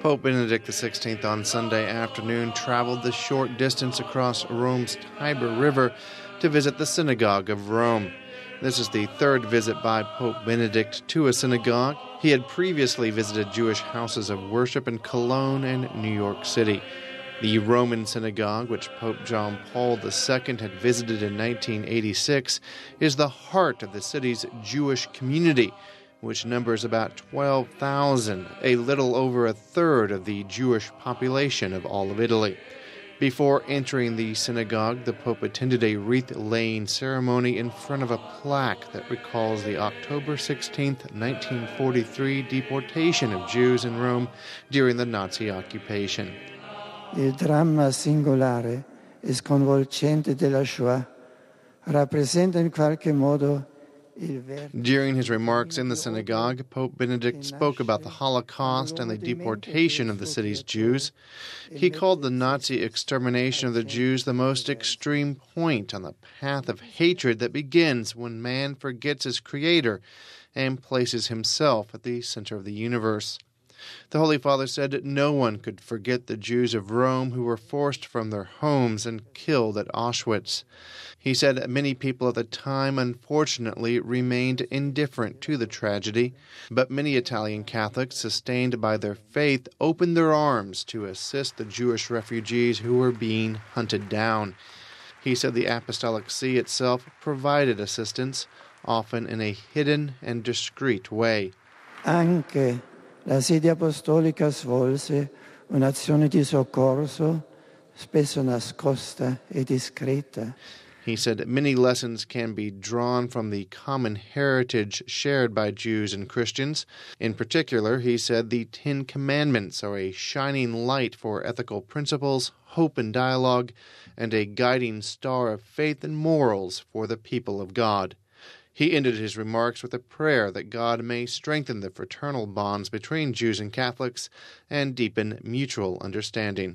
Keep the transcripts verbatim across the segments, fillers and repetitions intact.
Pope Benedict the sixteenth on Sunday afternoon traveled the short distance across Rome's Tiber River to visit the Synagogue of Rome. This is the third visit by Pope Benedict to a synagogue. He had previously visited Jewish houses of worship in Cologne and New York City. The Roman synagogue, which Pope John Paul the Second had visited in nineteen eighty-six, is the heart of the city's Jewish community, which numbers about twelve thousand, a little over a third of the Jewish population of all of Italy. Before entering the synagogue, the Pope attended a wreath-laying ceremony in front of a plaque that recalls the October sixteenth, nineteen forty-three deportation of Jews in Rome during the Nazi occupation. Il dramma singolare e sconvolgente della Shoah rappresenta in qualche modo. During his remarks in the synagogue, Pope Benedict spoke about the Holocaust and the deportation of the city's Jews. He called the Nazi extermination of the Jews the most extreme point on the path of hatred that begins when man forgets his Creator and places himself at the center of the universe. The Holy Father said no one could forget the Jews of Rome who were forced from their homes and killed at Auschwitz. He said many people at the time, unfortunately, remained indifferent to the tragedy, but many Italian Catholics, sustained by their faith, opened their arms to assist the Jewish refugees who were being hunted down. He said the Apostolic See itself provided assistance, often in a hidden and discreet way. Anche la sede apostolica svolse un'azione di soccorso, spesso nascosta e discreta. He said many lessons can be drawn from the common heritage shared by Jews and Christians. In particular, he said the Ten Commandments are a shining light for ethical principles, hope and dialogue, and a guiding star of faith and morals for the people of God. He ended his remarks with a prayer that God may strengthen the fraternal bonds between Jews and Catholics and deepen mutual understanding.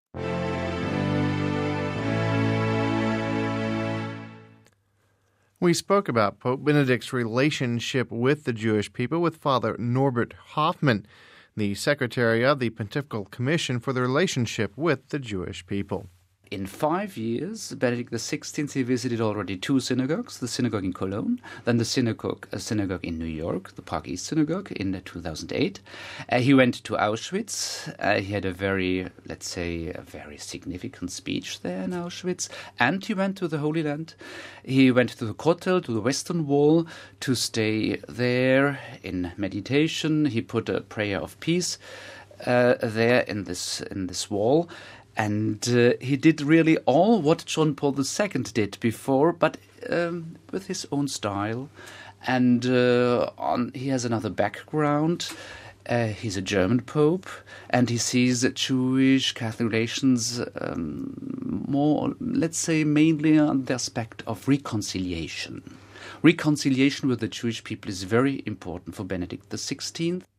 We spoke about Pope Benedict's relationship with the Jewish people with Father Norbert Hoffman, the Secretary of the Pontifical Commission for the Relationship with the Jewish People. In five years, Benedict the sixteenth, he visited already two synagogues, the synagogue in Cologne, then the synagogue, a synagogue in New York, the Prague East Synagogue, in two thousand eight. Uh, he went to Auschwitz. Uh, he had a very, let's say, a very significant speech there in Auschwitz. And he went to the Holy Land. He went to the Kotel, to the Western Wall, to stay there in meditation. He put a prayer of peace uh, there in this in this wall. And uh, he did really all what John Paul the Second did before, but um, with his own style. And uh, on, he has another background. Uh, he's a German pope, and he sees Jewish Catholic relations um, more, let's say, mainly on the aspect of reconciliation. Reconciliation with the Jewish people is very important for Benedict the sixteenth.